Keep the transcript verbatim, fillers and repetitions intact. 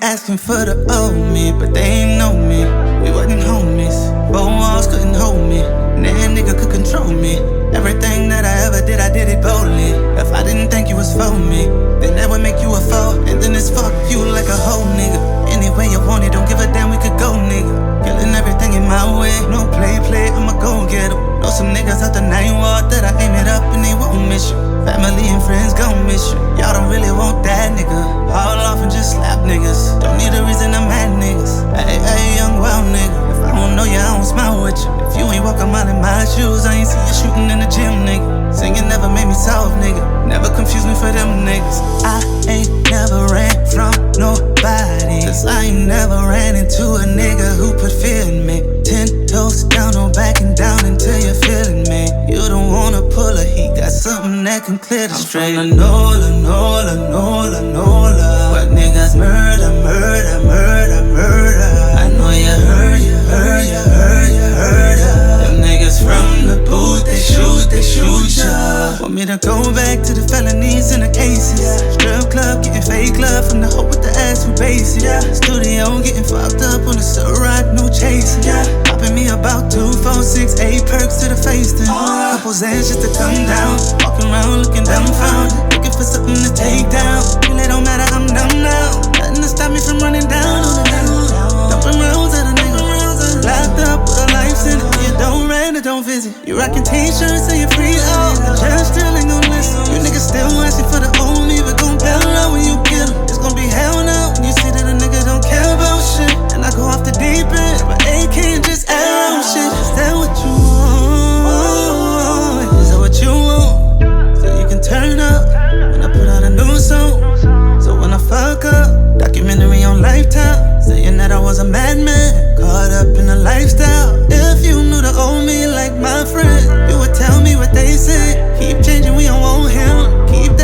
asking for the old me, but they ain't know me. We wasn't homies, four walls couldn't hold me. Nah nigga could control me. Everything that I ever did, I did it boldly. If I didn't think you was for me, then that would make you a foe. And then it's fuck you like a whole nigga. Any way you want it, don't give a damn, we could go nigga. Killing everything in my way, no play play, I'ma go get 'em. Know some niggas out the nine ward that I aim it up and they won't miss you. Family and friends gon' miss you. Y'all don't really want that nigga. Haul off and just slap niggas. Don't need a reason I'm mad niggas. Hey, hey, young wild nigga. If I don't know you, I don't smile with you. If you ain't walk a mile in my shoes, I ain't see you shooting in the gym, nigga. Singing never made me soft, nigga. Never confuse me for them niggas. I ain't never ran from nobody, cause I ain't never ran into a nigga who put fear in me. Ten toes down, no backing down until you're feeling me. You don't wanna pull a he got something that can clear the street. I'm from the Nola, Nola, Nola, Nola. But niggas murder, murder, murder, murder. I know you heard, you heard, you heard, you heard her. Them niggas from the booth, they shoot, they shoot ya. Want me to go back to the felonies and the cases. Strip club, getting fake love from the hoe with the ass who basic. Studio, getting fucked up on the Ciroc, no chasing. Popping me about two, four, six, eight perks to the face then. Couple Zans just to come down. Walking around looking dumbfounded, looking for something to take down. Really don't matter, I'm numb now. Nothing to stop me from running down on the down. Dumping rounds at a nigga. Locked up with a life sentence. You don't rent or don't visit. You rockin' t-shirts and you free out. The judge still ain't gon' listen. You niggas still asking for the old me, but gon' bail out when you get 'em. It's gon' be hell now when you see that a nigga don't care about shit. And I go off the deep end, but A K and just arrow shit. Is that what you want? Is that what you want? So you can turn up when I put out a new song. So when I fuck up, documentary on Lifetime, saying that I was a madman, caught up in a lifestyle. If you knew the old me like my friend, you would tell me what they said. Keep changing, we don't want him. Keep